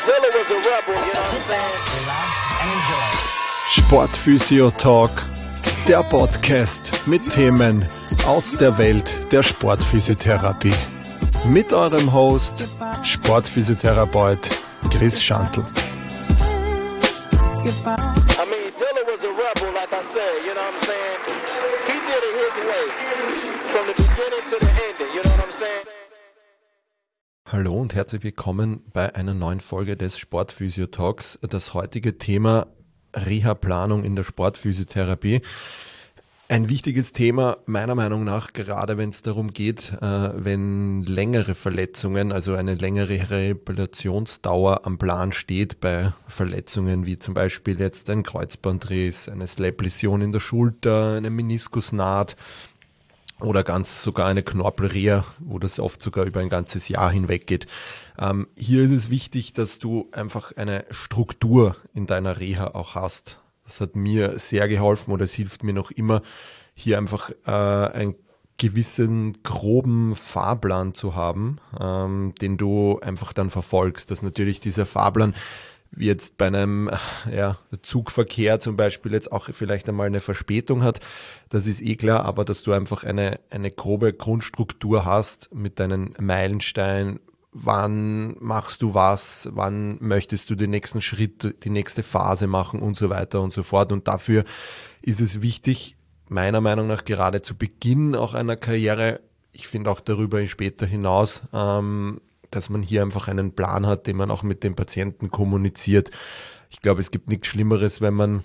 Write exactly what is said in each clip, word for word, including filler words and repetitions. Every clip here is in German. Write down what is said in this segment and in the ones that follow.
Dilla was a rebel, you know what I'm saying? Sportphysio Talk, der Podcast mit Themen aus der Welt der Sportphysiotherapie. Mit eurem Host, Sportphysiotherapeut Chris Schantl. I mean, Dilla was a rebel, like I said, you know what I'm saying? He did it his way, from the beginning to the ending, you know what I'm saying? Hallo und herzlich willkommen bei einer neuen Folge des Sportphysio Talks. Das heutige Thema Reha-Planung in der Sportphysiotherapie. Ein wichtiges Thema meiner Meinung nach, gerade wenn es darum geht, äh, wenn längere Verletzungen, also eine längere Rehabilitationsdauer am Plan steht bei Verletzungen wie zum Beispiel jetzt ein Kreuzbandriss, eine Slap-Läsion in der Schulter, eine Meniskusnaht oder ganz sogar eine Knorpelreha, wo das oft sogar über ein ganzes Jahr hinweg geht. Ähm, hier ist es wichtig, dass du einfach eine Struktur in deiner Reha auch hast. Das hat mir sehr geholfen oder es hilft mir noch immer, hier einfach äh, einen gewissen groben Fahrplan zu haben, ähm, den du einfach dann verfolgst. Dass natürlich dieser Fahrplan, wie jetzt bei einem ja, Zugverkehr zum Beispiel jetzt auch vielleicht einmal eine Verspätung hat, das ist eh klar, aber dass du einfach eine, eine grobe Grundstruktur hast mit deinen Meilensteinen, wann machst du was, wann möchtest du den nächsten Schritt, die nächste Phase machen und so weiter und so fort. Und dafür ist es wichtig, meiner Meinung nach gerade zu Beginn auch einer Karriere, ich finde auch darüber später hinaus, ähm, dass man hier einfach einen Plan hat, den man auch mit dem Patienten kommuniziert. Ich glaube, es gibt nichts Schlimmeres, wenn man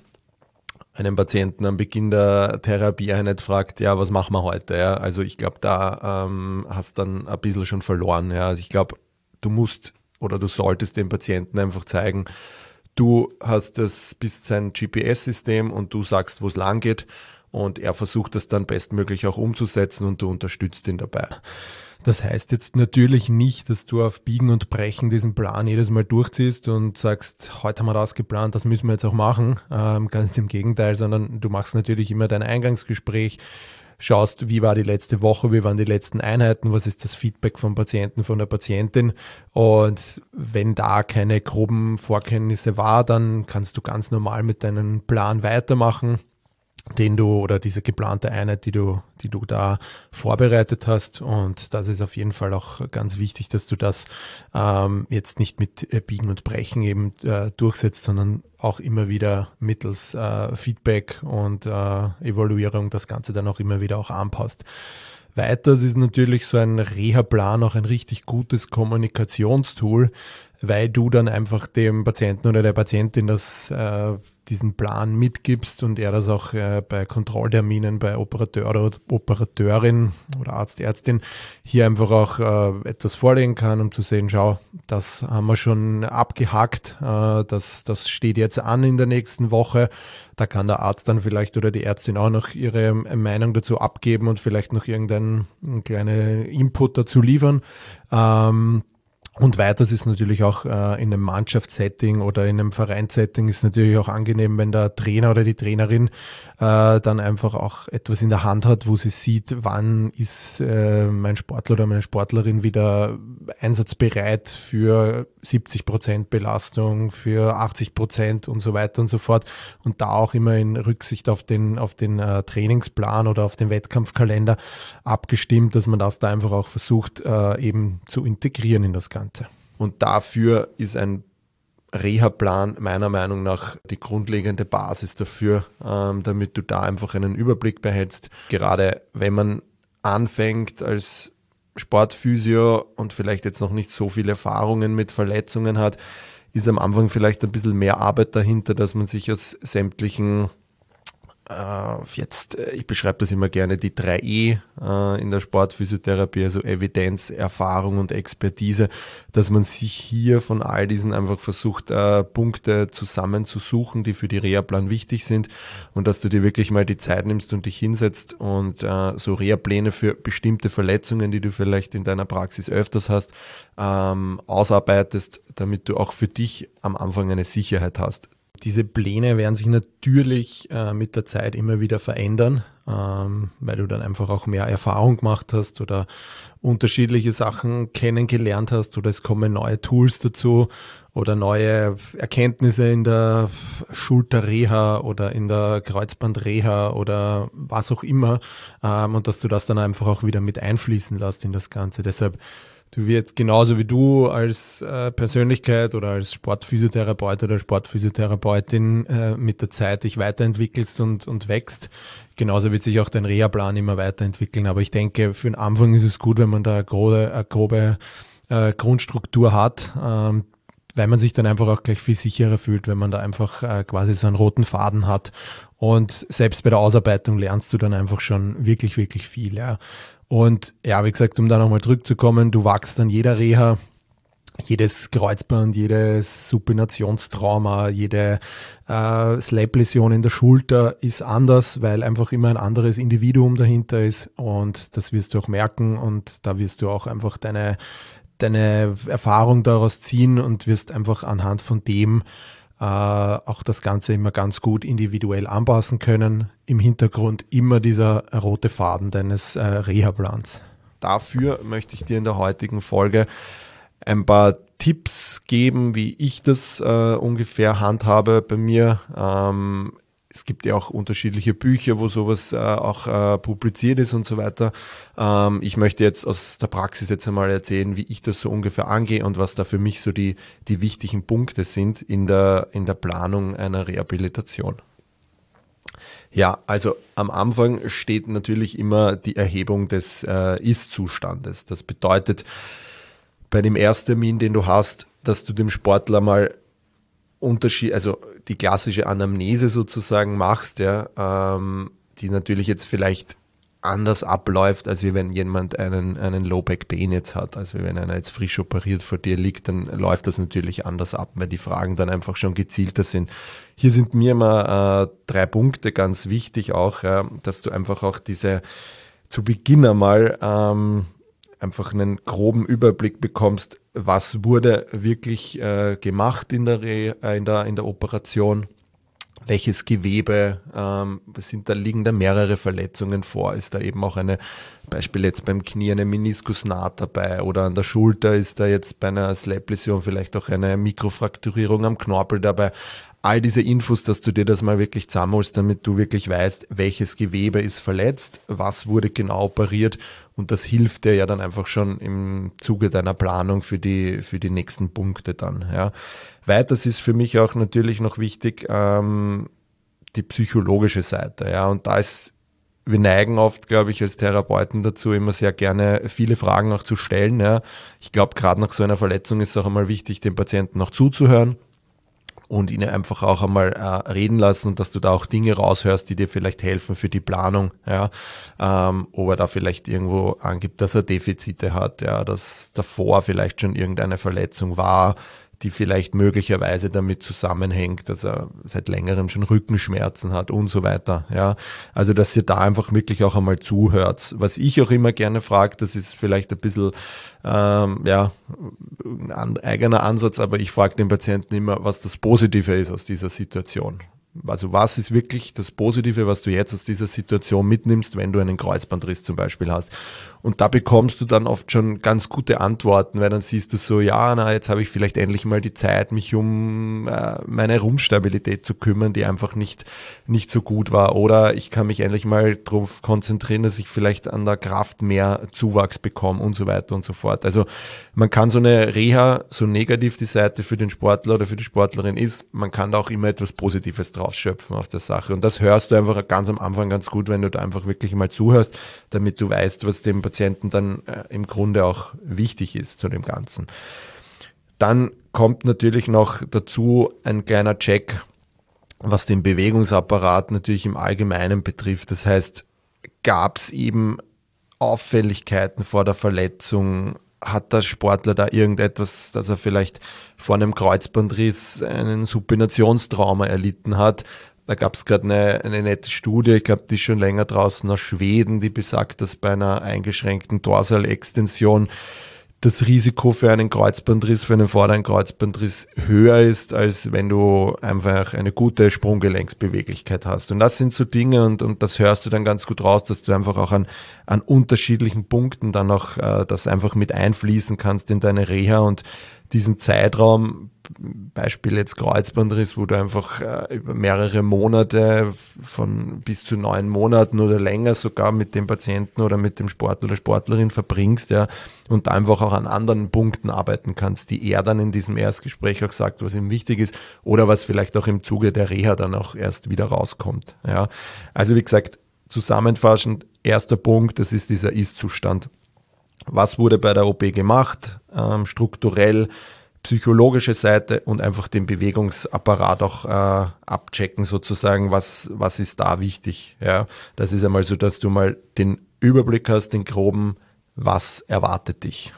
einen Patienten am Beginn der Therapieeinheit fragt, ja, was machen wir heute? Ja, also ich glaube, da ähm, hast dann ein bisschen schon verloren. Ja. Also ich glaube, du musst oder du solltest dem Patienten einfach zeigen, du hast das, bist sein G P S-System und du sagst, wo es lang geht und er versucht das dann bestmöglich auch umzusetzen und du unterstützt ihn dabei. Das heißt jetzt natürlich nicht, dass du auf Biegen und Brechen diesen Plan jedes Mal durchziehst und sagst, heute haben wir das geplant, das müssen wir jetzt auch machen. Ähm, ganz im Gegenteil, sondern du machst natürlich immer dein Eingangsgespräch, schaust, wie war die letzte Woche, wie waren die letzten Einheiten, was ist das Feedback vom Patienten, von der Patientin. Und wenn da keine groben Vorkenntnisse war, dann kannst du ganz normal mit deinem Plan weitermachen, den du oder diese geplante Einheit, die du, die du da vorbereitet hast. Und das ist auf jeden Fall auch ganz wichtig, dass du das ähm, jetzt nicht mit äh, Biegen und Brechen eben äh, durchsetzt, sondern auch immer wieder mittels äh, Feedback und äh, Evaluierung das Ganze dann auch immer wieder auch anpasst. Weiters ist natürlich so ein Reha-Plan auch ein richtig gutes Kommunikationstool, weil du dann einfach dem Patienten oder der Patientin das äh, diesen Plan mitgibst und er das auch äh, bei Kontrollterminen bei Operateur oder Operateurin oder Arzt, Ärztin hier einfach auch äh, etwas vorlegen kann, um zu sehen, schau, das haben wir schon abgehakt, äh, das, das steht jetzt an in der nächsten Woche. Da kann der Arzt dann vielleicht oder die Ärztin auch noch ihre Meinung dazu abgeben und vielleicht noch irgendeinen kleinen Input dazu liefern. Ähm, Und weiters ist natürlich auch äh, in einem Mannschaftssetting oder in einem Vereinssetting ist natürlich auch angenehm, wenn der Trainer oder die Trainerin äh, dann einfach auch etwas in der Hand hat, wo sie sieht, wann ist äh, mein Sportler oder meine Sportlerin wieder einsatzbereit für siebzig Prozent Belastung, für achtzig Prozent und so weiter und so fort. Und da auch immer in Rücksicht auf den, auf den äh, Trainingsplan oder auf den Wettkampfkalender abgestimmt, dass man das da einfach auch versucht, äh, eben zu integrieren in das Ganze. Und dafür ist ein Reha-Plan meiner Meinung nach die grundlegende Basis dafür, ähm, damit du da einfach einen Überblick behältst. Gerade wenn man anfängt als Sportphysio und vielleicht jetzt noch nicht so viele Erfahrungen mit Verletzungen hat, ist am Anfang vielleicht ein bisschen mehr Arbeit dahinter, dass man sich aus sämtlichen Uh, jetzt, ich beschreibe das immer gerne, die drei E uh, in der Sportphysiotherapie, also Evidenz, Erfahrung und Expertise, dass man sich hier von all diesen einfach versucht, uh, Punkte zusammenzusuchen, die für die Reha-Plan wichtig sind und dass du dir wirklich mal die Zeit nimmst und dich hinsetzt und uh, so Reha-Pläne für bestimmte Verletzungen, die du vielleicht in deiner Praxis öfters hast, um, ausarbeitest, damit du auch für dich am Anfang eine Sicherheit hast. Diese Pläne werden sich natürlich äh, mit der Zeit immer wieder verändern ähm, weil du dann einfach auch mehr Erfahrung gemacht hast oder unterschiedliche Sachen kennengelernt hast oder es kommen neue Tools dazu oder neue Erkenntnisse in der Schulterreha oder in der Kreuzbandreha oder was auch immer, ähm, und dass du das dann einfach auch wieder mit einfließen lässt in das Ganze. Deshalb, du wirst genauso wie du als äh, Persönlichkeit oder als Sportphysiotherapeut oder Sportphysiotherapeutin äh, mit der Zeit dich weiterentwickelst und, und wächst, genauso wird sich auch dein Reha-Plan immer weiterentwickeln. Aber ich denke, für den Anfang ist es gut, wenn man da eine grobe, eine grobe äh, Grundstruktur hat, ähm, weil man sich dann einfach auch gleich viel sicherer fühlt, wenn man da einfach äh, quasi so einen roten Faden hat. Und selbst bei der Ausarbeitung lernst du dann einfach schon wirklich, wirklich viel. Ja. Und ja, wie gesagt, um da nochmal zurückzukommen, du wachst an jeder Reha, jedes Kreuzband, jedes Supinationstrauma, jede äh, Slap-Läsion in der Schulter ist anders, weil einfach immer ein anderes Individuum dahinter ist und das wirst du auch merken und da wirst du auch einfach deine, deine Erfahrung daraus ziehen und wirst einfach anhand von dem äh, auch das Ganze immer ganz gut individuell anpassen können. Im Hintergrund immer dieser rote Faden deines äh, Reha-Plans. Dafür möchte ich dir in der heutigen Folge ein paar Tipps geben, wie ich das äh, ungefähr handhabe bei mir. Ähm, es gibt ja auch unterschiedliche Bücher, wo sowas äh, auch äh, publiziert ist und so weiter. Ähm, ich möchte jetzt aus der Praxis jetzt einmal erzählen, wie ich das so ungefähr angehe und was da für mich so die, die wichtigen Punkte sind in der, in der Planung einer Rehabilitation. Ja, also am Anfang steht natürlich immer die Erhebung des äh, Ist-Zustandes. Das bedeutet, bei dem Ersttermin, den du hast, dass du dem Sportler mal Unterschied, also die klassische Anamnese sozusagen machst, ja, ähm, die natürlich jetzt vielleicht anders abläuft, als wie wenn jemand einen, einen Low Back Pain jetzt hat. Also wenn einer jetzt frisch operiert vor dir liegt, dann läuft das natürlich anders ab, weil die Fragen dann einfach schon gezielter sind. Hier sind mir immer äh, drei Punkte ganz wichtig auch, ja, dass du einfach auch diese zu Beginn einmal ähm, einfach einen groben Überblick bekommst, was wurde wirklich äh, gemacht in der, Re, äh, in der in der Operation, welches Gewebe, ähm, sind da, liegen da mehrere Verletzungen vor, ist da eben auch eine, Beispiel jetzt beim Knie eine Meniskusnaht dabei oder an der Schulter ist da jetzt bei einer Slap-Läsion vielleicht auch eine Mikrofrakturierung am Knorpel dabei. All diese Infos, dass du dir das mal wirklich zusammenholst, damit du wirklich weißt, welches Gewebe ist verletzt, was wurde genau operiert und das hilft dir ja dann einfach schon im Zuge deiner Planung für die, für die nächsten Punkte dann. Ja. Weiters ist für mich auch natürlich noch wichtig, ähm, die psychologische Seite. Ja. Und da ist, wir neigen oft, glaube ich, als Therapeuten dazu, immer sehr gerne viele Fragen auch zu stellen. Ja. Ich glaube, gerade nach so einer Verletzung ist es auch einmal wichtig, dem Patienten auch zuzuhören und ihn einfach auch einmal äh, reden lassen und dass du da auch Dinge raushörst, die dir vielleicht helfen für die Planung, ja, ähm, ob er da vielleicht irgendwo angibt, dass er Defizite hat, ja, dass davor vielleicht schon irgendeine Verletzung war, die vielleicht möglicherweise damit zusammenhängt, dass er seit längerem schon Rückenschmerzen hat und so weiter. Ja, also dass ihr da einfach wirklich auch einmal zuhört. Was ich auch immer gerne frage, das ist vielleicht ein bisschen ähm, ja, ein eigener Ansatz, aber ich frage den Patienten immer, was das Positive ist aus dieser Situation. Also was ist wirklich das Positive, was du jetzt aus dieser Situation mitnimmst, wenn du einen Kreuzbandriss zum Beispiel hast? Und da bekommst du dann oft schon ganz gute Antworten, weil dann siehst du so, ja, na, jetzt habe ich vielleicht endlich mal die Zeit, mich um äh, meine Rumpfstabilität zu kümmern, die einfach nicht, nicht so gut war. Oder ich kann mich endlich mal darauf konzentrieren, dass ich vielleicht an der Kraft mehr Zuwachs bekomme und so weiter und so fort. Also man kann so eine Reha, so negativ die Seite für den Sportler oder für die Sportlerin ist, man kann da auch immer etwas Positives draus schöpfen aus der Sache. Und das hörst du einfach ganz am Anfang ganz gut, wenn du da einfach wirklich mal zuhörst, damit du weißt, was dem Patienten dann äh, im Grunde auch wichtig ist zu dem Ganzen. Dann kommt natürlich noch dazu ein kleiner Check, was den Bewegungsapparat natürlich im Allgemeinen betrifft. Das heißt, gab es eben Auffälligkeiten vor der Verletzung? Hat der Sportler da irgendetwas, dass er vielleicht vor einem Kreuzbandriss einen Supinationstrauma erlitten hat? Da gab es gerade eine, eine nette Studie, ich glaube, die ist schon länger draußen aus Schweden, die besagt, dass bei einer eingeschränkten Dorsalextension das Risiko für einen Kreuzbandriss, für einen vorderen Kreuzbandriss höher ist, als wenn du einfach eine gute Sprunggelenksbeweglichkeit hast. Und das sind so Dinge, und, und das hörst du dann ganz gut raus, dass du einfach auch an, an unterschiedlichen Punkten dann auch äh, das einfach mit einfließen kannst in deine Reha und diesen Zeitraum, Beispiel jetzt Kreuzbandriss, wo du einfach äh, über mehrere Monate von bis zu neun Monaten oder länger sogar mit dem Patienten oder mit dem Sportler oder Sportlerin verbringst, ja, und einfach auch an anderen Punkten arbeiten kannst, die er dann in diesem Erstgespräch auch sagt, was ihm wichtig ist oder was vielleicht auch im Zuge der Reha dann auch erst wieder rauskommt. Ja. Also wie gesagt, zusammenfassend, erster Punkt, das ist dieser Ist-Zustand. Was wurde bei der O P gemacht, ähm, strukturell, psychologische Seite und einfach den Bewegungsapparat auch äh, abchecken sozusagen, was, was ist da wichtig. Ja? Das ist einmal so, dass du mal den Überblick hast, den groben, was erwartet dich.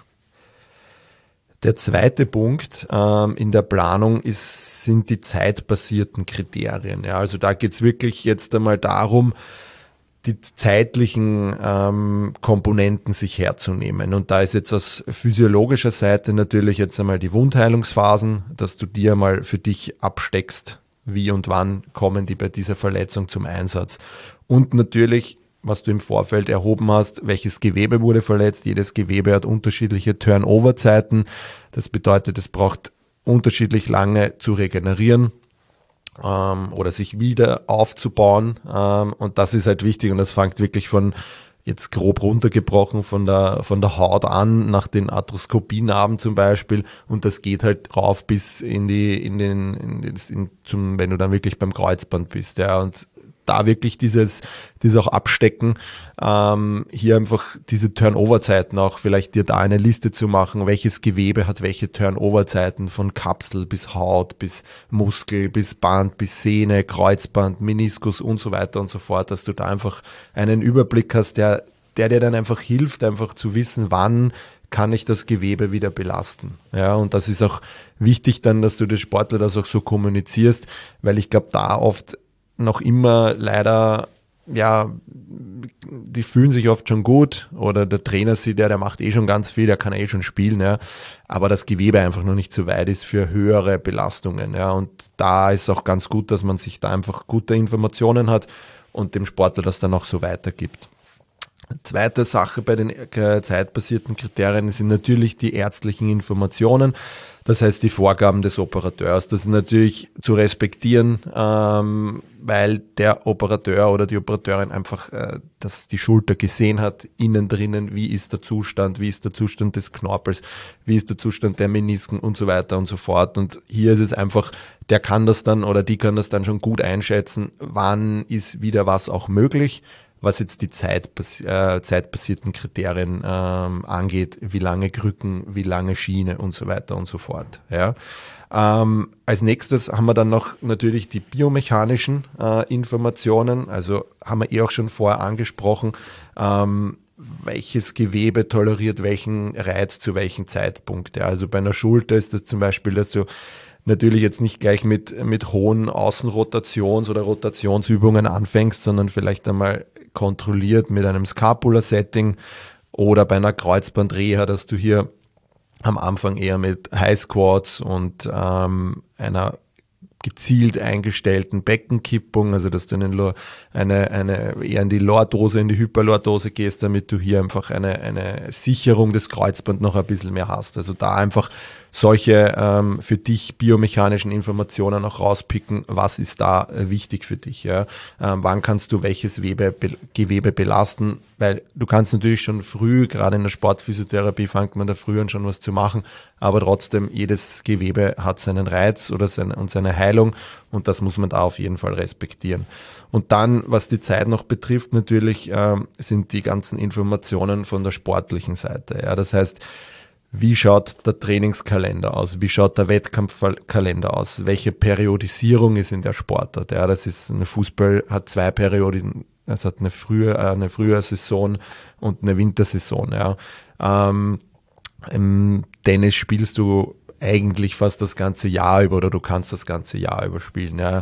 Der zweite Punkt ähm, in der Planung ist, sind die zeitbasierten Kriterien. Ja? Also da geht es wirklich jetzt einmal darum, die zeitlichen ähm, Komponenten sich herzunehmen. Und da ist jetzt aus physiologischer Seite natürlich jetzt einmal die Wundheilungsphasen, dass du dir mal für dich absteckst, wie und wann kommen die bei dieser Verletzung zum Einsatz. Und natürlich, was du im Vorfeld erhoben hast, welches Gewebe wurde verletzt. Jedes Gewebe hat unterschiedliche Turnover-Zeiten. Das bedeutet, es braucht unterschiedlich lange zu regenerieren oder sich wieder aufzubauen, und das ist halt wichtig, und das fängt wirklich von, jetzt grob runtergebrochen, von der von der Haut an, nach den Arthroskopienarben zum Beispiel, und das geht halt rauf bis in die, in den, in den in, zum, wenn du dann wirklich beim Kreuzband bist, ja, und da wirklich dieses, dieses auch abstecken, ähm, hier einfach diese Turnover-Zeiten auch, vielleicht dir da eine Liste zu machen, welches Gewebe hat welche Turnover-Zeiten, von Kapsel bis Haut, bis Muskel, bis Band, bis Sehne, Kreuzband, Meniskus und so weiter und so fort, dass du da einfach einen Überblick hast, der, der dir dann einfach hilft, einfach zu wissen, wann kann ich das Gewebe wieder belasten. Ja, und das ist auch wichtig dann, dass du den Sportler das auch so kommunizierst, weil ich glaube, da oft noch immer leider, ja, die fühlen sich oft schon gut, oder der Trainer sieht, der, der macht eh schon ganz viel, der kann eh schon spielen, ja, aber das Gewebe einfach noch nicht so weit ist für höhere Belastungen, ja, und da ist auch ganz gut, dass man sich da einfach gute Informationen hat und dem Sportler das dann auch so weitergibt. Zweite Sache bei den zeitbasierten Kriterien sind natürlich die ärztlichen Informationen. Das heißt, die Vorgaben des Operateurs, das ist natürlich zu respektieren, ähm, weil der Operateur oder die Operateurin einfach äh, das, die Schulter gesehen hat, innen drinnen, wie ist der Zustand, wie ist der Zustand des Knorpels, wie ist der Zustand der Menisken und so weiter und so fort. Und hier ist es einfach, der kann das dann oder die kann das dann schon gut einschätzen, wann ist wieder was auch möglich, was jetzt die Zeitbas- äh, zeitbasierten Kriterien ähm, angeht, wie lange Krücken, wie lange Schiene und so weiter und so fort. Ja. Ähm, als nächstes haben wir dann noch natürlich die biomechanischen äh, Informationen, also haben wir eh auch schon vorher angesprochen, ähm, welches Gewebe toleriert welchen Reiz zu welchem Zeitpunkt. Ja. Also bei einer Schulter ist das zum Beispiel, dass du natürlich jetzt nicht gleich mit, mit hohen Außenrotations- oder Rotationsübungen anfängst, sondern vielleicht einmal kontrolliert mit einem Scapula-Setting oder bei einer Kreuzbandreha, dass du hier am Anfang eher mit High Squats und ähm, einer gezielt eingestellten Beckenkippung, also dass du eine, eine, eine eher in die Lordose, in die Hyperlordose gehst, damit du hier einfach eine, eine Sicherung des Kreuzbands noch ein bisschen mehr hast. Also da einfach solche ähm, für dich biomechanischen Informationen auch rauspicken, was ist da äh, wichtig für dich. Ja? Ähm, wann kannst du welches Webe, Be, Gewebe belasten, weil du kannst natürlich schon früh, gerade in der Sportphysiotherapie fängt man da früh an schon was zu machen, aber trotzdem, jedes Gewebe hat seinen Reiz oder seine, und seine Heilung, und das muss man da auf jeden Fall respektieren. Und dann, was die Zeit noch betrifft, natürlich ähm, sind die ganzen Informationen von der sportlichen Seite. Ja? Das heißt, wie schaut der Trainingskalender aus? Wie schaut der Wettkampfkalender aus? Welche Periodisierung ist in der Sportart? Ja, das ist, eine Fußball hat zwei Perioden. Es hat eine frühe, eine Frühjahrsaison und eine Wintersaison. Ja. Ähm, im Tennis spielst du eigentlich fast das ganze Jahr über, oder du kannst das ganze Jahr über spielen. Ja.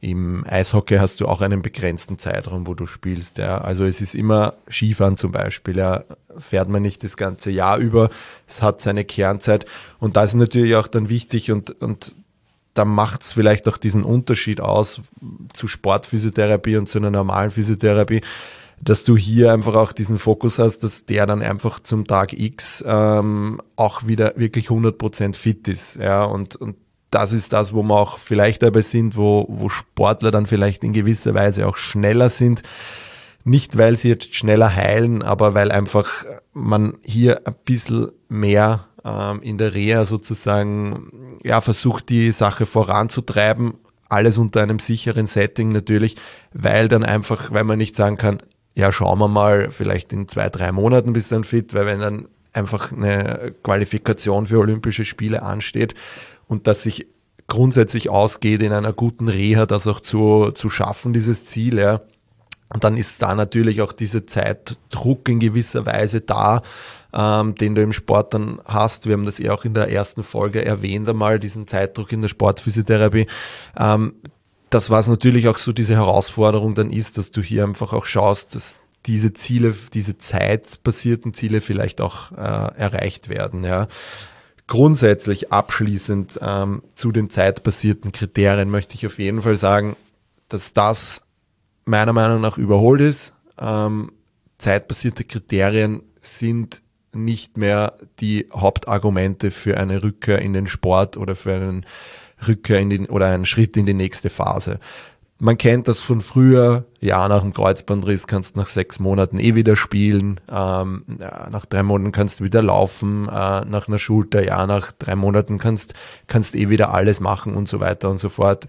Im Eishockey hast du auch einen begrenzten Zeitraum, wo du spielst. Ja. Also es ist immer Skifahren zum Beispiel, ja, fährt man nicht das ganze Jahr über, es hat seine Kernzeit und das ist natürlich auch dann wichtig und, und da macht es vielleicht auch diesen Unterschied aus zu Sportphysiotherapie und zu einer normalen Physiotherapie, dass du hier einfach auch diesen Fokus hast, dass der dann einfach zum Tag X ähm, auch wieder wirklich hundert Prozent fit ist. Ja, und, und das ist das, wo wir auch vielleicht dabei sind, wo, wo Sportler dann vielleicht in gewisser Weise auch schneller sind. Nicht, weil sie jetzt schneller heilen, aber weil einfach man hier ein bisschen mehr ähm, in der Reha sozusagen ja, versucht, die Sache voranzutreiben. Alles unter einem sicheren Setting natürlich, weil dann einfach, weil man nicht sagen kann, ja, schauen wir mal, vielleicht in zwei, drei Monaten bist du dann fit, weil wenn dann einfach eine Qualifikation für Olympische Spiele ansteht und das sich grundsätzlich ausgeht, in einer guten Reha das auch zu, zu schaffen, dieses Ziel, ja. Und dann ist da natürlich auch dieser Zeitdruck in gewisser Weise da, ähm, den du im Sport dann hast. Wir haben das ja auch in der ersten Folge erwähnt einmal, diesen Zeitdruck in der Sportphysiotherapie. Ähm, das, was natürlich auch so diese Herausforderung dann ist, dass du hier einfach auch schaust, dass diese Ziele, diese zeitbasierten Ziele vielleicht auch äh, erreicht werden. Ja. Grundsätzlich abschließend ähm, zu den zeitbasierten Kriterien möchte ich auf jeden Fall sagen, dass das meiner Meinung nach überholt ist. Ähm, zeitbasierte Kriterien sind nicht mehr die Hauptargumente für eine Rückkehr in den Sport oder für einen Rückkehr in den oder einen Schritt in die nächste Phase. Man kennt das von früher, ja, nach dem Kreuzbandriss kannst du nach sechs Monaten eh wieder spielen, ähm, ja, nach drei Monaten kannst du wieder laufen, äh, nach einer Schulter, ja, nach drei Monaten kannst kannst eh wieder alles machen und so weiter und so fort.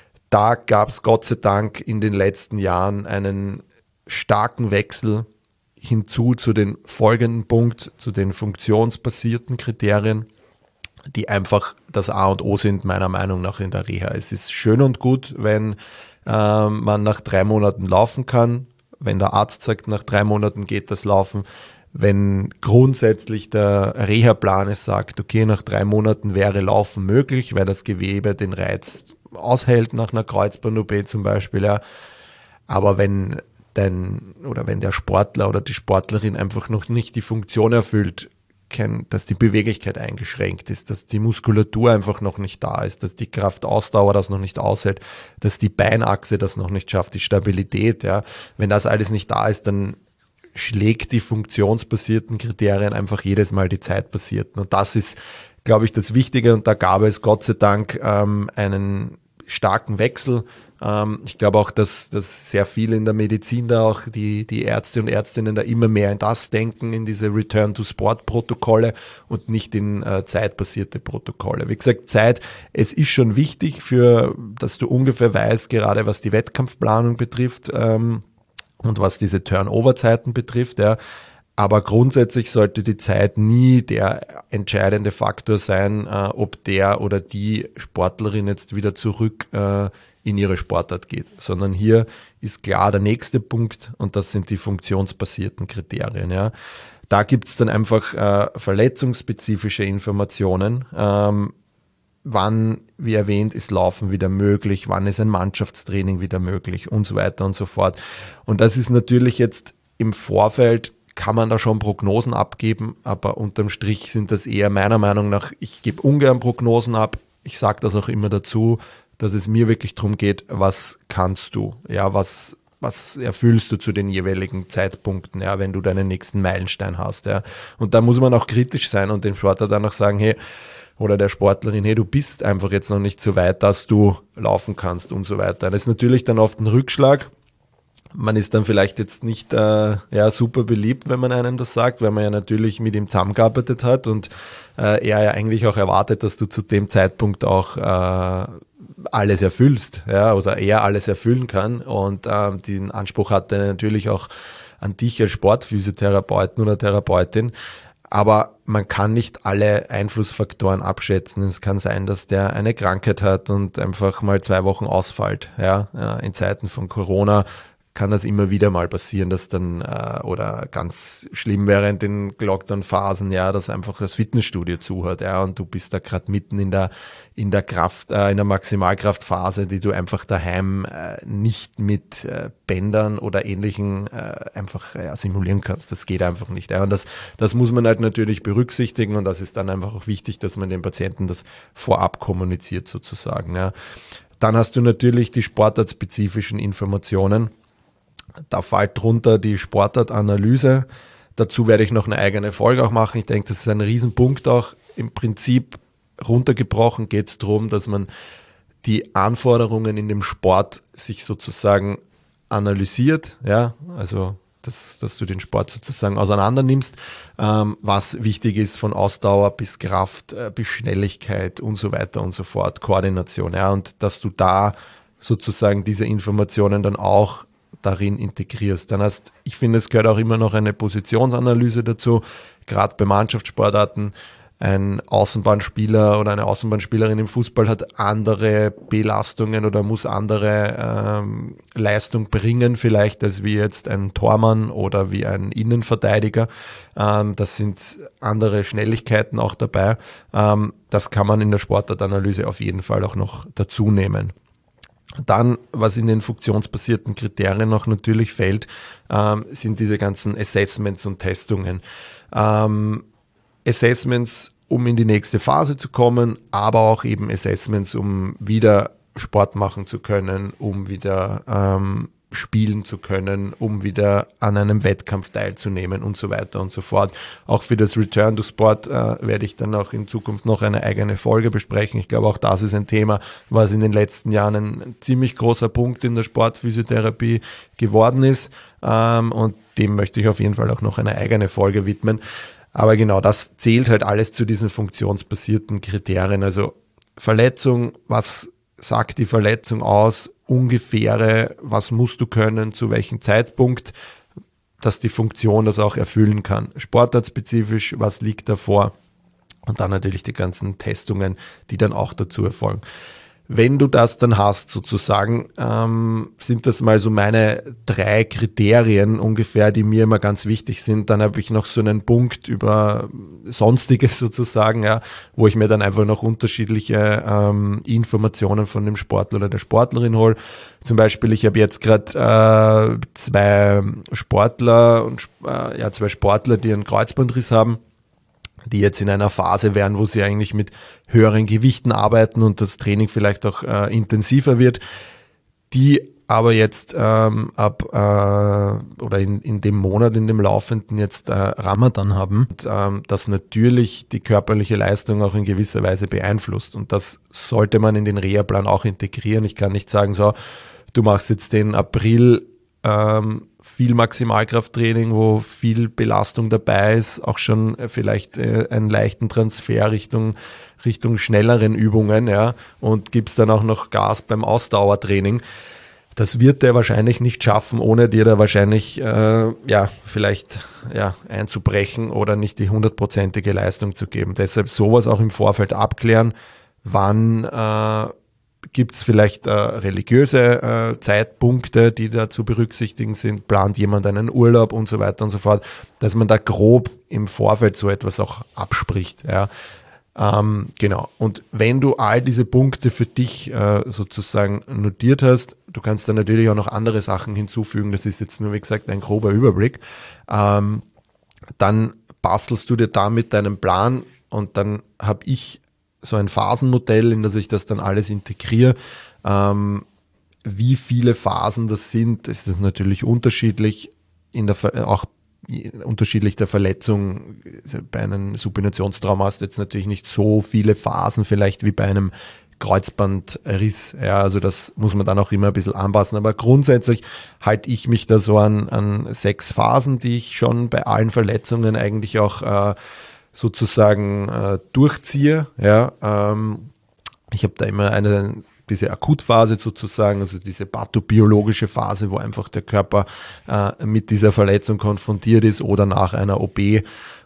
Da gab es Gott sei Dank in den letzten Jahren einen starken Wechsel hinzu zu den folgenden Punkt, zu den funktionsbasierten Kriterien, die einfach das A und O sind, meiner Meinung nach in der Reha. Es ist schön und gut, wenn äh, man nach drei Monaten laufen kann, wenn der Arzt sagt, nach drei Monaten geht das Laufen, wenn grundsätzlich der Reha-Plan es sagt, okay, nach drei Monaten wäre Laufen möglich, weil das Gewebe den Reiz aushält nach einer Kreuzband-O P zum Beispiel, ja. Aber wenn dein, oder wenn der Sportler oder die Sportlerin einfach noch nicht die Funktion erfüllt, kein, dass die Beweglichkeit eingeschränkt ist, dass die Muskulatur einfach noch nicht da ist, dass die Kraftausdauer das noch nicht aushält, dass die Beinachse das noch nicht schafft, die Stabilität, ja. Wenn das alles nicht da ist, dann schlägt die funktionsbasierten Kriterien einfach jedes Mal die zeitbasierten. Und das ist, glaube ich, das Wichtige. Und da gab es Gott sei Dank ähm, einen starken Wechsel. Ähm, ich glaube auch, dass, dass sehr viele in der Medizin da auch die, die Ärzte und Ärztinnen da immer mehr in das denken, in diese Return-to-Sport-Protokolle und nicht in äh, zeitbasierte Protokolle. Wie gesagt, Zeit, es ist schon wichtig, für, dass du ungefähr weißt, gerade was die Wettkampfplanung betrifft ähm, und was diese Turnover-Zeiten betrifft, ja. Aber grundsätzlich sollte die Zeit nie der entscheidende Faktor sein, äh, ob der oder die Sportlerin jetzt wieder zurück äh, in ihre Sportart geht, sondern hier ist klar der nächste Punkt und das sind die funktionsbasierten Kriterien. Ja. Da gibt es dann einfach äh, verletzungsspezifische Informationen. Ähm, wann, wie erwähnt, ist Laufen wieder möglich, wann ist ein Mannschaftstraining wieder möglich und so weiter und so fort. Und das ist natürlich jetzt im Vorfeld, kann man da schon Prognosen abgeben, aber unterm Strich sind das eher meiner Meinung nach, ich gebe ungern Prognosen ab, ich sage das auch immer dazu, dass es mir wirklich darum geht, was kannst du, ja, was, was erfüllst du zu den jeweiligen Zeitpunkten, ja, wenn du deinen nächsten Meilenstein hast, ja. Und da muss man auch kritisch sein und dem Sportler dann auch sagen, hey, oder der Sportlerin, hey, du bist einfach jetzt noch nicht so weit, dass du laufen kannst und so weiter. Das ist natürlich dann oft ein Rückschlag. Man ist dann vielleicht jetzt nicht äh, ja, super beliebt, wenn man einem das sagt, weil man ja natürlich mit ihm zusammengearbeitet hat und äh, er ja eigentlich auch erwartet, dass du zu dem Zeitpunkt auch äh, alles erfüllst, ja, oder er alles erfüllen kann und äh, den Anspruch hat er natürlich auch an dich als Sportphysiotherapeuten oder Therapeutin. Aber man kann nicht alle Einflussfaktoren abschätzen. Es kann sein, dass der eine Krankheit hat und einfach mal zwei Wochen ausfällt. Ja, in Zeiten von Corona kann das immer wieder mal passieren, dass dann, äh, oder ganz schlimm wäre in den Lockdown-Phasen, ja, dass einfach das Fitnessstudio zu hat, ja, und du bist da gerade mitten in der, in der Kraft, äh, in der Maximalkraftphase, die du einfach daheim äh, nicht mit äh, Bändern oder ähnlichen äh, einfach ja, simulieren kannst. Das geht einfach nicht, ja, und das, das muss man halt natürlich berücksichtigen, und das ist dann einfach auch wichtig, dass man den Patienten das vorab kommuniziert sozusagen, ja. Dann hast du natürlich die sportartspezifischen Informationen. Da fällt drunter die Sportartanalyse. Dazu werde ich noch eine eigene Folge auch machen. Ich denke, das ist ein Riesenpunkt auch. Im Prinzip runtergebrochen geht es darum, dass man die Anforderungen in dem Sport sich sozusagen analysiert. Ja, also dass, dass du den Sport sozusagen auseinander nimmst, ähm, was wichtig ist von Ausdauer bis Kraft, äh, bis Schnelligkeit und so weiter und so fort, Koordination. Ja, und dass du da sozusagen diese Informationen dann auch darin integrierst. Dann hast, ich finde, es gehört auch immer noch eine Positionsanalyse dazu, gerade bei Mannschaftssportarten. Ein Außenbahnspieler oder eine Außenbahnspielerin im Fußball hat andere Belastungen oder muss andere ähm, Leistung bringen, vielleicht als wie jetzt ein Tormann oder wie ein Innenverteidiger. Ähm, das sind andere Schnelligkeiten auch dabei. Ähm, das kann man in der Sportartanalyse auf jeden Fall auch noch dazu nehmen. Dann, was in den funktionsbasierten Kriterien noch natürlich fällt, ähm, sind diese ganzen Assessments und Testungen. Ähm, Assessments, um in die nächste Phase zu kommen, aber auch eben Assessments, um wieder Sport machen zu können, um wieder ähm, spielen zu können, um wieder an einem Wettkampf teilzunehmen und so weiter und so fort. Auch für das Return to Sport äh, werde ich dann auch in Zukunft noch eine eigene Folge besprechen. Ich glaube, auch das ist ein Thema, was in den letzten Jahren ein, ein ziemlich großer Punkt in der Sportphysiotherapie geworden ist, ähm, und dem möchte ich auf jeden Fall auch noch eine eigene Folge widmen. Aber genau, das zählt halt alles zu diesen funktionsbasierten Kriterien. Also Verletzung, was sagt die Verletzung aus? Ungefähre, was musst du können, zu welchem Zeitpunkt, dass die Funktion das auch erfüllen kann. Sportartspezifisch, was liegt davor? Und dann natürlich die ganzen Testungen, die dann auch dazu erfolgen. Wenn du das dann hast, sozusagen, ähm, sind das mal so meine drei Kriterien ungefähr, die mir immer ganz wichtig sind. Dann habe ich noch so einen Punkt über Sonstiges sozusagen, ja, wo ich mir dann einfach noch unterschiedliche ähm, Informationen von dem Sportler oder der Sportlerin hole. Zum Beispiel, ich habe jetzt gerade äh, zwei Sportler und äh, ja zwei Sportler, die einen Kreuzbandriss haben, die jetzt in einer Phase wären, wo sie eigentlich mit höheren Gewichten arbeiten und das Training vielleicht auch äh, intensiver wird, die aber jetzt ähm, ab äh, oder in, in dem Monat, in dem laufenden jetzt äh, Ramadan haben, und, ähm, das natürlich die körperliche Leistung auch in gewisser Weise beeinflusst, und das sollte man in den Reha-Plan auch integrieren. Ich kann nicht sagen, so, du machst jetzt den April ähm, viel Maximalkrafttraining, wo viel Belastung dabei ist, auch schon vielleicht äh, einen leichten Transfer Richtung, Richtung schnelleren Übungen, ja, und gibst dann auch noch Gas beim Ausdauertraining. Das wird der wahrscheinlich nicht schaffen, ohne dir da wahrscheinlich äh, ja vielleicht ja einzubrechen oder nicht die hundertprozentige Leistung zu geben. Deshalb sowas auch im Vorfeld abklären, wann äh, gibt es vielleicht äh, religiöse äh, Zeitpunkte, die da zu berücksichtigen sind, plant jemand einen Urlaub und so weiter und so fort, dass man da grob im Vorfeld so etwas auch abspricht. Ja. Ähm, genau. Und wenn du all diese Punkte für dich äh, sozusagen notiert hast, du kannst dann natürlich auch noch andere Sachen hinzufügen, das ist jetzt nur, wie gesagt, ein grober Überblick, ähm, dann bastelst du dir damit deinen Plan, und dann habe ich so ein Phasenmodell, in das ich das dann alles integriere. Ähm, wie viele Phasen das sind, ist das natürlich unterschiedlich, in der, auch unterschiedlich der Verletzung. Bei einem Supinationstrauma hast du jetzt natürlich nicht so viele Phasen vielleicht wie bei einem Kreuzbandriss. Ja, also das muss man dann auch immer ein bisschen anpassen. Aber grundsätzlich halte ich mich da so an, an sechs Phasen, die ich schon bei allen Verletzungen eigentlich auch äh, sozusagen äh, durchziehe. Ja, ähm, ich habe da immer eine diese Akutphase sozusagen, also diese pathobiologische Phase, wo einfach der Körper äh, mit dieser Verletzung konfrontiert ist, oder nach einer O P.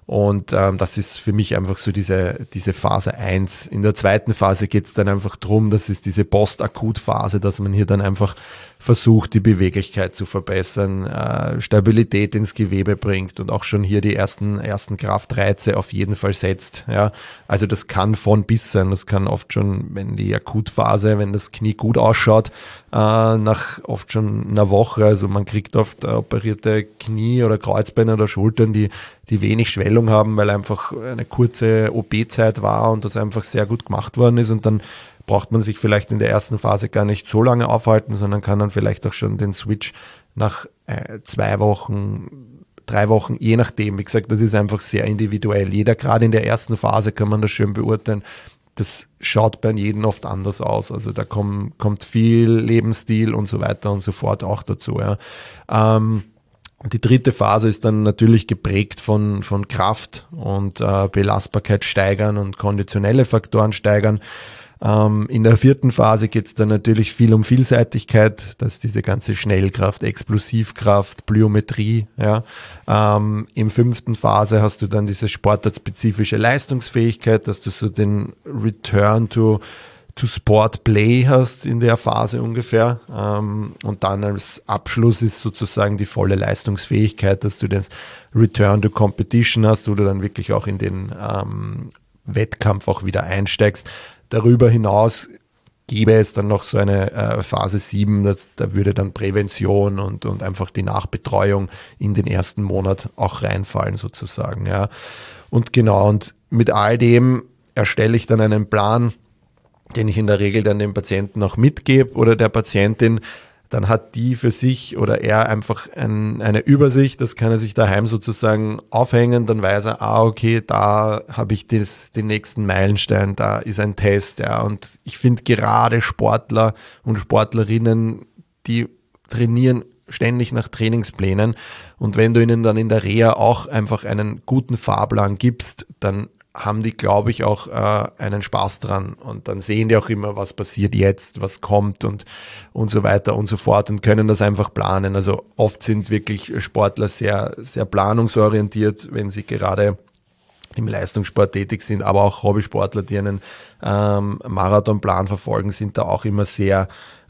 Und ähm, das ist für mich einfach so diese, diese Phase eins. In der zweiten Phase geht es dann einfach drum, das ist diese Post-Akut-Phase, dass man hier dann einfach versucht, die Beweglichkeit zu verbessern, äh, Stabilität ins Gewebe bringt und auch schon hier die ersten, ersten Kraftreize auf jeden Fall setzt. Ja. Also das kann von bis sein. Das kann oft schon, wenn die Akutphase, wenn das Knie gut ausschaut, äh, nach oft schon einer Woche, also man kriegt oft äh, operierte Knie oder Kreuzbeine oder Schultern, die, die wenig Schwellung haben, weil einfach eine kurze O P-Zeit war und das einfach sehr gut gemacht worden ist, und dann braucht man sich vielleicht in der ersten Phase gar nicht so lange aufhalten, sondern kann dann vielleicht auch schon den Switch nach äh, zwei Wochen, drei Wochen, je nachdem. Wie gesagt, das ist einfach sehr individuell. Jeder, gerade in der ersten Phase kann man das schön beurteilen. Das schaut bei jedem oft anders aus. Also da kommt, kommt viel Lebensstil und so weiter und so fort auch dazu. Ja. Ähm, Die dritte Phase ist dann natürlich geprägt von, von Kraft und äh, Belastbarkeit steigern und konditionelle Faktoren steigern. Ähm, in der vierten Phase geht es dann natürlich viel um Vielseitigkeit, das ist diese ganze Schnellkraft, Explosivkraft, Plyometrie. Ja. Ähm, Im fünften Phase hast du dann diese sportartspezifische Leistungsfähigkeit, dass du so den Return to to Sport Play hast in der Phase ungefähr, ähm, und dann als Abschluss ist sozusagen die volle Leistungsfähigkeit, dass du den Return to Competition hast, wo du dann wirklich auch in den ähm, Wettkampf auch wieder einsteigst. Darüber hinaus gäbe es dann noch so eine äh, Phase sieben, das, da würde dann Prävention und, und einfach die Nachbetreuung in den ersten Monat auch reinfallen sozusagen. Ja. Und genau, und mit all dem erstelle ich dann einen Plan, den ich in der Regel dann dem Patienten auch mitgebe oder der Patientin. Dann hat die für sich oder er einfach ein, eine Übersicht, das kann er sich daheim sozusagen aufhängen, dann weiß er, ah okay, da habe ich das, den nächsten Meilenstein, da ist ein Test. Ja. Und ich finde gerade Sportler und Sportlerinnen, die trainieren ständig nach Trainingsplänen, und wenn du ihnen dann in der Reha auch einfach einen guten Fahrplan gibst, dann haben die, glaube ich, auch äh, einen Spaß dran, und dann sehen die auch immer, was passiert jetzt, was kommt und, und so weiter und so fort, und können das einfach planen. Also oft sind wirklich Sportler sehr, sehr planungsorientiert, wenn sie gerade im Leistungssport tätig sind, aber auch Hobbysportler, die einen ähm, Marathonplan verfolgen, sind da auch immer sehr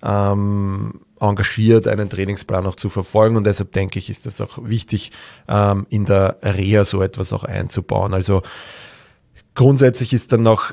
ähm, engagiert, einen Trainingsplan auch zu verfolgen, und deshalb denke ich, ist das auch wichtig, ähm, in der Reha so etwas auch einzubauen. Also grundsätzlich ist dann noch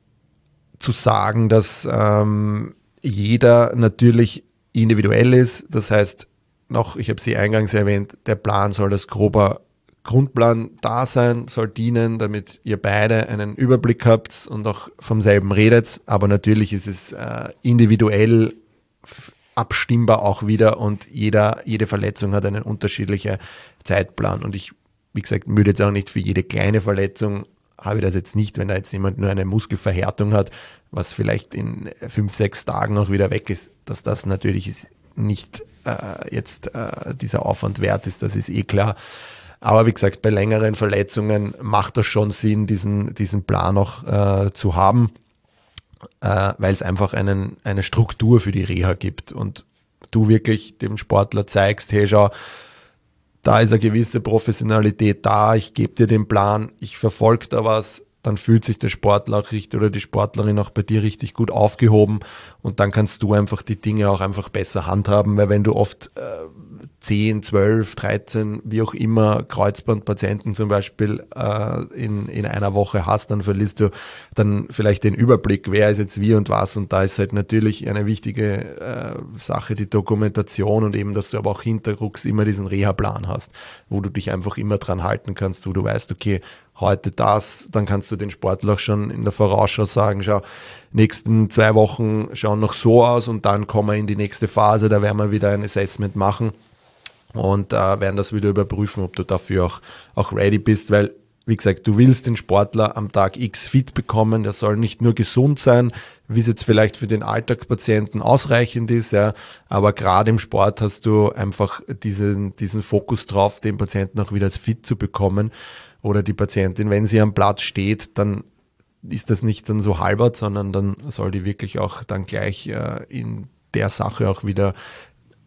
zu sagen, dass ähm, jeder natürlich individuell ist. Das heißt, noch, ich habe Sie eingangs erwähnt, der Plan soll als grober Grundplan da sein, soll dienen, damit ihr beide einen Überblick habt und auch vom selben redet. Aber natürlich ist es äh, individuell abstimmbar auch wieder, und jeder, jede Verletzung hat einen unterschiedlichen Zeitplan. Und ich, wie gesagt, würde jetzt auch nicht für jede kleine Verletzung, habe ich das jetzt nicht, wenn da jetzt jemand nur eine Muskelverhärtung hat, was vielleicht in fünf, sechs Tagen auch wieder weg ist, dass das natürlich nicht äh, jetzt äh, dieser Aufwand wert ist, das ist eh klar. Aber wie gesagt, bei längeren Verletzungen macht das schon Sinn, diesen, diesen Plan auch äh, zu haben, äh, weil es einfach einen, eine Struktur für die Reha gibt und du wirklich dem Sportler zeigst, hey, schau, da ist eine gewisse Professionalität da, ich gebe dir den Plan, ich verfolge da was, dann fühlt sich der Sportler auch richtig oder die Sportlerin auch bei dir richtig gut aufgehoben, und dann kannst du einfach die Dinge auch einfach besser handhaben, weil wenn du oft äh, zehn, zwölf, dreizehn, wie auch immer Kreuzbandpatienten zum Beispiel äh, in, in einer Woche hast, dann verlierst du dann vielleicht den Überblick, wer ist jetzt wie und was, und da ist halt natürlich eine wichtige äh, Sache die Dokumentation, und eben, dass du aber auch hinterrucks immer diesen Reha-Plan hast, wo du dich einfach immer dran halten kannst, wo du weißt, okay, heute das, dann kannst du den Sportler auch schon in der Vorausschau sagen, schau, nächsten zwei Wochen schauen noch so aus, und dann kommen wir in die nächste Phase, da werden wir wieder ein Assessment machen und äh, werden das wieder überprüfen, ob du dafür auch, auch ready bist, weil, wie gesagt, du willst den Sportler am Tag X fit bekommen, der soll nicht nur gesund sein, wie es jetzt vielleicht für den Alltagspatienten ausreichend ist, ja, aber gerade im Sport hast du einfach diesen, diesen Fokus drauf, den Patienten auch wieder als fit zu bekommen, oder die Patientin, wenn sie am Platz steht, dann ist das nicht dann so halbert, sondern dann soll die wirklich auch dann gleich äh, in der Sache auch wieder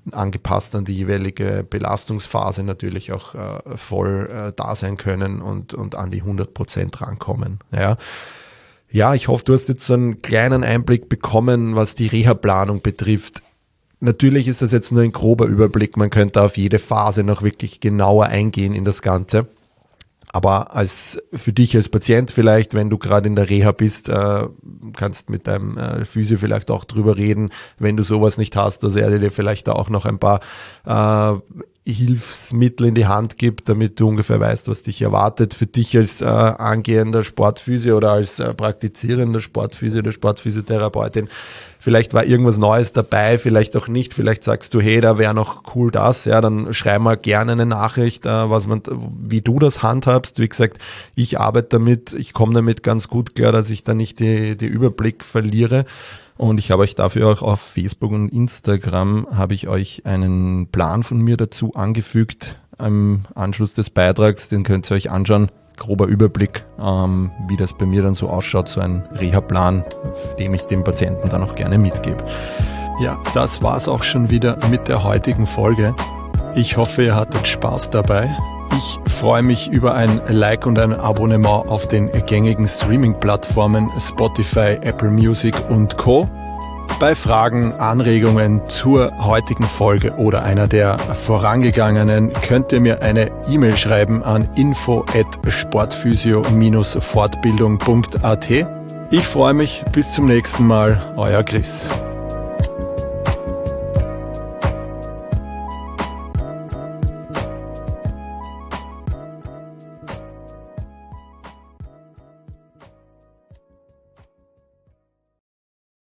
angepasst an die jeweilige Belastungsphase natürlich auch äh, voll äh, da sein können und, und an die hundert Prozent rankommen. Ja. Ja, ich hoffe, du hast jetzt so einen kleinen Einblick bekommen, was die Reha-Planung betrifft. Natürlich ist das jetzt nur ein grober Überblick, man könnte auf jede Phase noch wirklich genauer eingehen in das Ganze. Aber als für dich als Patient vielleicht, wenn du gerade in der Reha bist, äh, kannst mit deinem äh, Physio vielleicht auch drüber reden, wenn du sowas nicht hast, dass er dir vielleicht da auch noch ein paar äh, Hilfsmittel in die Hand gibt, damit du ungefähr weißt, was dich erwartet. Für dich als äh, angehender Sportphysio oder als äh, praktizierender Sportphysio oder Sportphysiotherapeutin, vielleicht war irgendwas Neues dabei, vielleicht auch nicht, vielleicht sagst du, hey, da wäre noch cool das, ja, dann schreib mal gerne eine Nachricht, äh, was man, wie du das handhabst. Wie gesagt, ich arbeite damit, ich komme damit ganz gut klar, dass ich da nicht die, die Überblick verliere. Und ich habe euch dafür auch auf Facebook und Instagram habe ich euch einen Plan von mir dazu angefügt im Anschluss des Beitrags. Den könnt ihr euch anschauen. Grober Überblick, ähm, wie das bei mir dann so ausschaut, so ein Reha-Plan, dem ich dem Patienten dann auch gerne mitgebe. Ja, das war's auch schon wieder mit der heutigen Folge. Ich hoffe, ihr hattet Spaß dabei. Ich freue mich über ein Like und ein Abonnement auf den gängigen Streaming-Plattformen Spotify, Apple Music und Co. Bei Fragen, Anregungen zur heutigen Folge oder einer der vorangegangenen könnt ihr mir eine E-Mail schreiben an info at sportphysio Bindestrich fortbildung punkt at. Ich freue mich, bis zum nächsten Mal, euer Chris.